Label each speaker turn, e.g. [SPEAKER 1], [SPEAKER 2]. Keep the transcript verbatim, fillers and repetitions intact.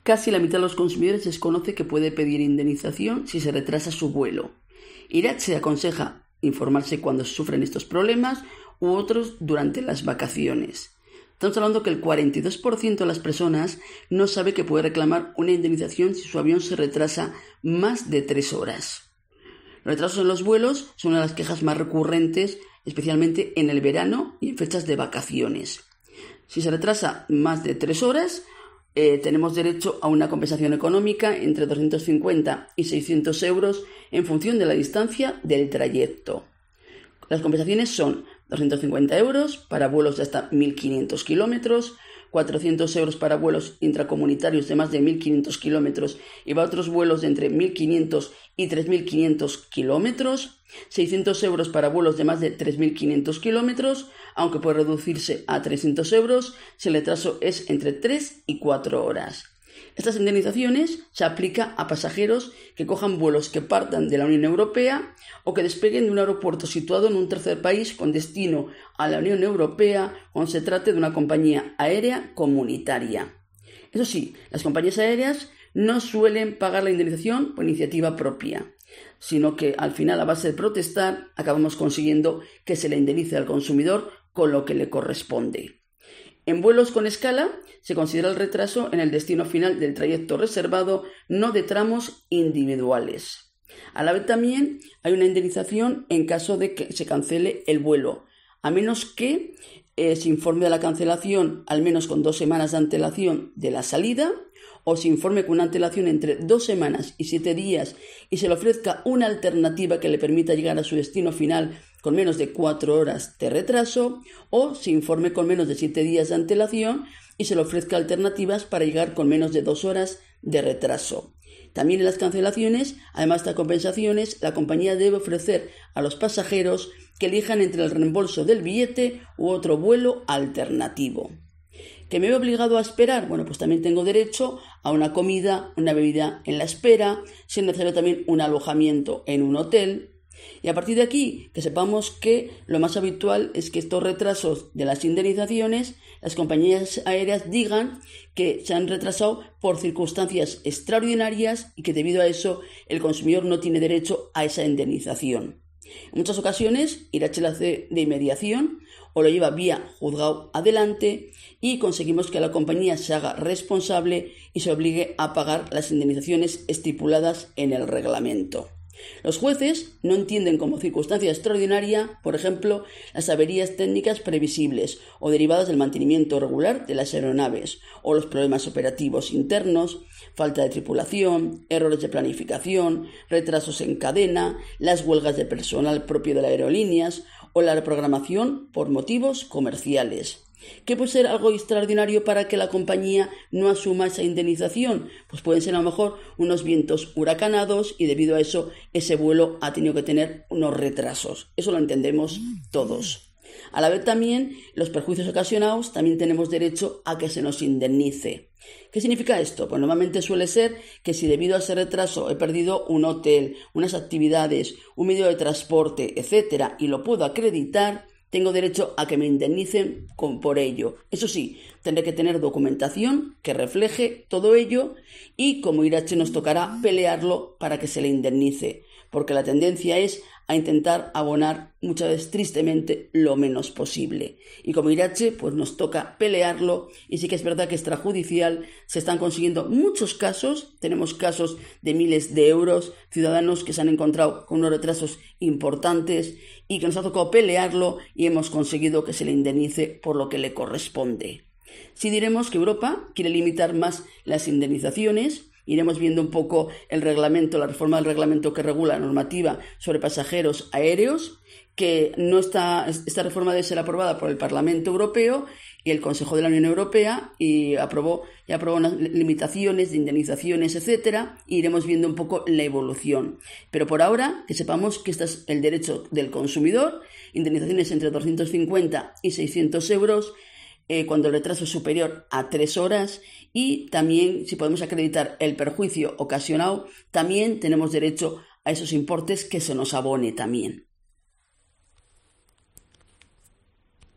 [SPEAKER 1] Casi la mitad de los consumidores desconoce que puede pedir indemnización si se retrasa su vuelo. Irache aconseja informarse cuando sufren estos problemas u otros durante las vacaciones. Estamos hablando que el cuarenta y dos por ciento de las personas no sabe que puede reclamar una indemnización si su avión se retrasa más de tres horas. Los retrasos en los vuelos son una de las quejas más recurrentes, especialmente en el verano y en fechas de vacaciones. Si se retrasa más de tres horas, eh, tenemos derecho a una compensación económica entre doscientos cincuenta y seiscientos euros en función de la distancia del trayecto. Las compensaciones son doscientos cincuenta euros para vuelos de hasta mil quinientos kilómetros, cuatrocientos euros para vuelos intracomunitarios de más de mil quinientos kilómetros y para otros vuelos de entre mil quinientos y tres mil quinientos kilómetros, seiscientos euros para vuelos de más de tres mil quinientos kilómetros, aunque puede reducirse a trescientos euros si el retraso es entre tres y cuatro horas. Estas indemnizaciones se aplican a pasajeros que cojan vuelos que partan de la Unión Europea o que despeguen de un aeropuerto situado en un tercer país con destino a la Unión Europea cuando se trate de una compañía aérea comunitaria. Eso sí, las compañías aéreas no suelen pagar la indemnización por iniciativa propia, sino que al final, a base de protestar, acabamos consiguiendo que se le indemnice al consumidor con lo que le corresponde. En vuelos con escala se considera el retraso en el destino final del trayecto reservado, no de tramos individuales. A la vez también hay una indemnización en caso de que se cancele el vuelo, a menos que eh, se informe de la cancelación al menos con dos semanas de antelación de la salida, o se informe con una antelación entre dos semanas y siete días y se le ofrezca una alternativa que le permita llegar a su destino final con menos de cuatro horas de retraso, o se informe con menos de siete días de antelación y se le ofrezca alternativas para llegar con menos de dos horas de retraso. También en las cancelaciones, además de compensaciones, la compañía debe ofrecer a los pasajeros que elijan entre el reembolso del billete u otro vuelo alternativo. ¿Que me he obligado a esperar? Bueno, pues también tengo derecho a una comida, una bebida en la espera, si es necesario también un alojamiento en un hotel. Y a partir de aquí, que sepamos que lo más habitual es que estos retrasos de las indemnizaciones, las compañías aéreas digan que se han retrasado por circunstancias extraordinarias y que debido a eso el consumidor no tiene derecho a esa indemnización. En muchas ocasiones, Irache la hace de mediación o lo lleva vía juzgado adelante y conseguimos que la compañía se haga responsable y se obligue a pagar las indemnizaciones estipuladas en el reglamento. Los jueces no entienden como circunstancia extraordinaria, por ejemplo, las averías técnicas previsibles o derivadas del mantenimiento regular de las aeronaves, o los problemas operativos internos, falta de tripulación, errores de planificación, retrasos en cadena, las huelgas de personal propio de las aerolíneas o la reprogramación por motivos comerciales. ¿Qué puede ser algo extraordinario para que la compañía no asuma esa indemnización? Pues pueden ser a lo mejor unos vientos huracanados y debido a eso ese vuelo ha tenido que tener unos retrasos. Eso lo entendemos todos. A la vez también los perjuicios ocasionados también tenemos derecho a que se nos indemnice. ¿Qué significa esto? Pues normalmente suele ser que si debido a ese retraso he perdido un hotel, unas actividades, un medio de transporte, etcétera, y lo puedo acreditar, tengo derecho a que me indemnicen con, por ello. Eso sí, tendré que tener documentación que refleje todo ello y como Irache nos tocará pelearlo para que se le indemnice, porque la tendencia es a intentar abonar muchas veces tristemente lo menos posible. Y como Irache, pues nos toca pelearlo y sí que es verdad que extrajudicial se están consiguiendo muchos casos, tenemos casos de miles de euros, ciudadanos que se han encontrado con unos retrasos importantes y que nos ha tocado pelearlo y hemos conseguido que se le indemnice por lo que le corresponde. Sí diremos que Europa quiere limitar más las indemnizaciones. Iremos viendo un poco el reglamento, la reforma del reglamento que regula la normativa sobre pasajeros aéreos, que no está, esta reforma debe ser aprobada por el Parlamento Europeo y el Consejo de la Unión Europea y aprobó, y aprobó unas limitaciones de indemnizaciones, etcétera, y iremos viendo un poco la evolución. Pero por ahora, que sepamos que este es el derecho del consumidor, indemnizaciones entre doscientos cincuenta y seiscientos euros, Eh, cuando el retraso es superior a tres horas y también si podemos acreditar el perjuicio ocasionado, también tenemos derecho a esos importes que se nos abone también.